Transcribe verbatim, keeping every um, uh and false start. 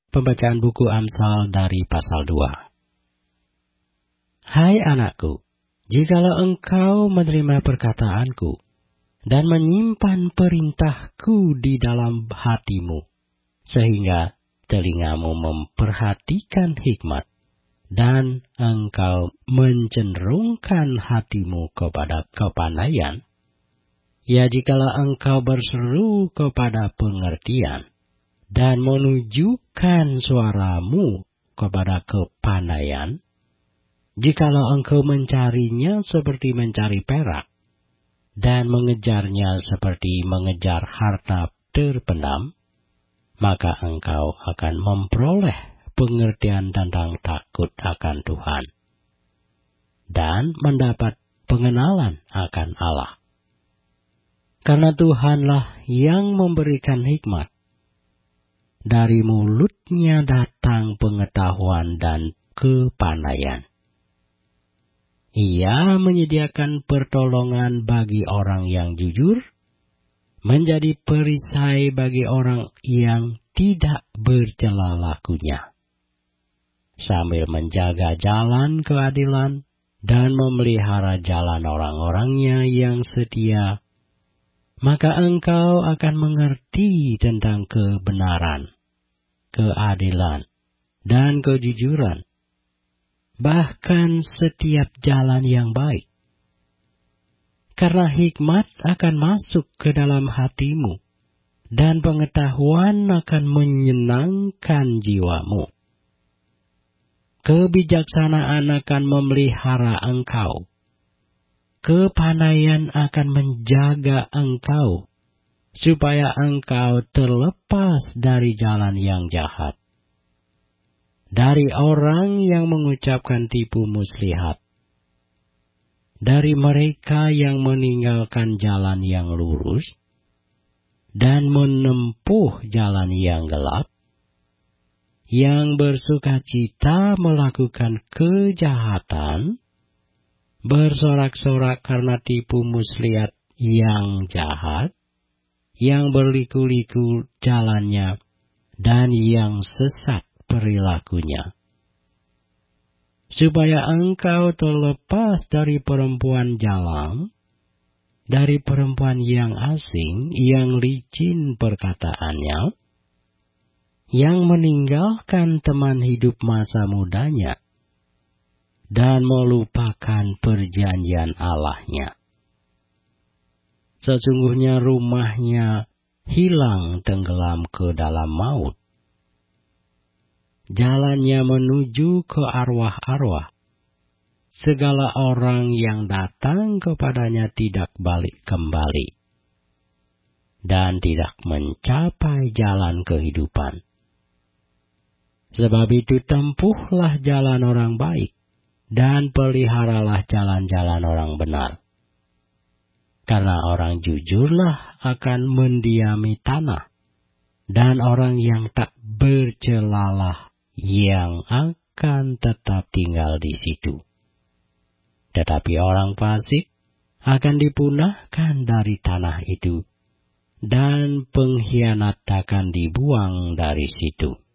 Pembacaan buku Amsal dari pasal dua. Hai anakku, jikalau engkau menerima perkataanku dan menyimpan perintahku di dalam hatimu, sehingga telingamu memperhatikan hikmat, dan engkau mencenderungkan hatimu kepada kepandaian, ya jikalau engkau berseru kepada pengertian, dan menunjukkan suaramu kepada kepandaian, jikalau engkau mencarinya seperti mencari perak, dan mengejarnya seperti mengejar harta terpendam, maka engkau akan memperoleh pengertian tentang takut akan Tuhan, dan mendapat pengenalan akan Allah. Karena Tuhanlah yang memberikan hikmat, dari mulutnya datang pengetahuan dan kepandaian. Ia menyediakan pertolongan bagi orang yang jujur, menjadi perisai bagi orang yang tidak bercela lakunya, sambil menjaga jalan keadilan dan memelihara jalan orang-orangnya yang setia, maka engkau akan mengerti tentang kebenaran, keadilan, dan kejujuran, bahkan setiap jalan yang baik. Karena hikmat akan masuk ke dalam hatimu, dan pengetahuan akan menyenangkan jiwamu. Kebijaksanaan akan memelihara engkau. Kepandaian akan menjaga engkau, supaya engkau terlepas dari jalan yang jahat, dari orang yang mengucapkan tipu muslihat, dari mereka yang meninggalkan jalan yang lurus, dan menempuh jalan yang gelap, yang bersukacita melakukan kejahatan, bersorak-sorak karena tipu muslihat yang jahat, yang berliku-liku jalannya, dan yang sesat perilakunya. Supaya engkau terlepas dari perempuan jalang, dari perempuan yang asing, yang licin perkataannya, yang meninggalkan teman hidup masa mudanya, dan melupakan perjanjian Allahnya. Sesungguhnya rumahnya hilang tenggelam ke dalam maut. Jalannya menuju ke arwah-arwah. Segala orang yang datang kepadanya tidak balik kembali, dan tidak mencapai jalan kehidupan. Sebab itu tempuhlah jalan orang baik, dan peliharalah jalan-jalan orang benar. Karena orang jujurlah akan mendiami tanah, dan orang yang tak bercelalah yang akan tetap tinggal di situ. Tetapi orang fasik akan dipunahkan dari tanah itu, dan pengkhianat akan dibuang dari situ.